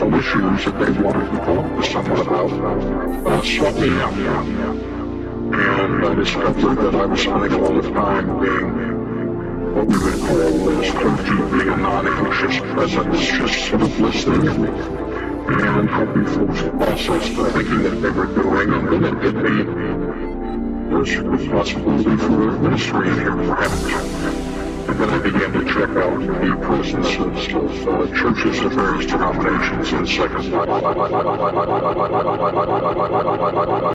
social issues that they wanted to talk to someone about, sought me out. And I discovered that I was spending a lot of time being what we would call as clergy, being a non-anxious presence, just sort of listening and helping folks process the thinking that they were doing, and then it hit me, there's a possibility for ministry in here perhaps. And then I began to check out the presences of churches of various denominations and second